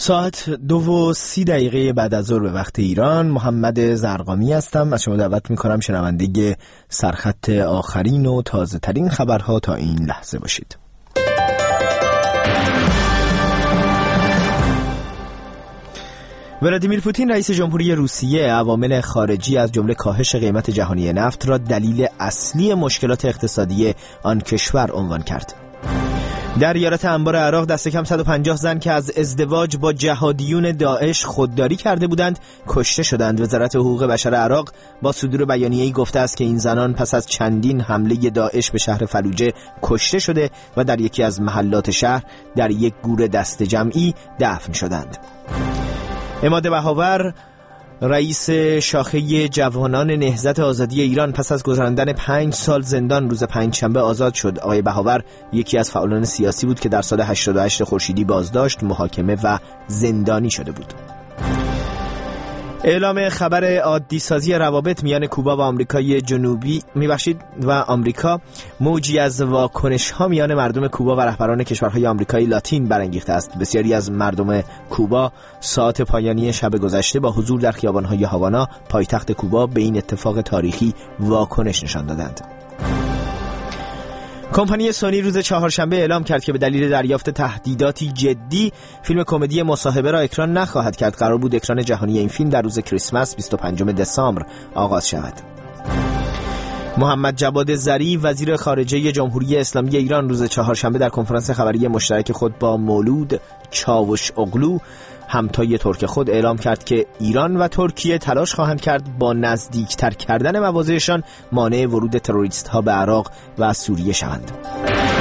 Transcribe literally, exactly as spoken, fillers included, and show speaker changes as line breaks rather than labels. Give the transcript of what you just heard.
ساعت دو و سی دقیقه بعد از ظهر به وقت ایران. محمد زرقامی هستم. از شما دعوت میکنم شنونده سرخط آخرین و تازه ترین خبرها تا این لحظه باشید. ولادیمیر پوتین رئیس جمهوری روسیه عوامل خارجی از جمله کاهش قیمت جهانی نفت را دلیل اصلی مشکلات اقتصادی آن کشور عنوان کرد. در ایالت انبار عراق دست کم صد و پنجاه زن که از ازدواج با جهادیون داعش خودداری کرده بودند کشته شدند. وزارت حقوق بشر عراق با صدور بیانیه‌ای گفته است که این زنان پس از چندین حمله داعش به شهر فلوجه کشته شده و در یکی از محلات شهر در یک گور دست جمعی دفن شدند. عماد بهاور رئیس شاخه جوانان نهضت آزادی ایران پس از گذراندن پنج سال زندان روز پنجشنبه آزاد شد. آقای بهاور یکی از فعالان سیاسی بود که در سال هشتاد و هشت خورشیدی بازداشت، محاکمه و زندانی شده بود. اعلام خبر عادی سازی روابط میان کوبا و آمریکای جنوبی میبخشید و آمریکا موجی از واکنش ها میان مردم کوبا و رهبران کشورهای آمریکای لاتین برانگیخته است. بسیاری از مردم کوبا ساعت پایانی شب گذشته با حضور در خیابان‌های هاوانا پایتخت کوبا به این اتفاق تاریخی واکنش نشان دادند. کمپانی سونی روز چهارشنبه اعلام کرد که به دلیل دریافت تهدیداتی جدی فیلم کمدی مصاحبه را اکران نخواهد کرد. قرار بود اکران جهانی این فیلم در روز کریسمس بیست و پنجم دسامبر آغاز شود. محمد جواد ظریف وزیر خارجه جمهوری اسلامی ایران روز چهارشنبه در کنفرانس خبری مشترک خود با مولود چاوشاغلو همتای ترک خود اعلام کرد که ایران و ترکیه تلاش خواهند کرد با نزدیکتر کردن مواضعشان مانع ورود تروریست ها به عراق و سوریه شوند.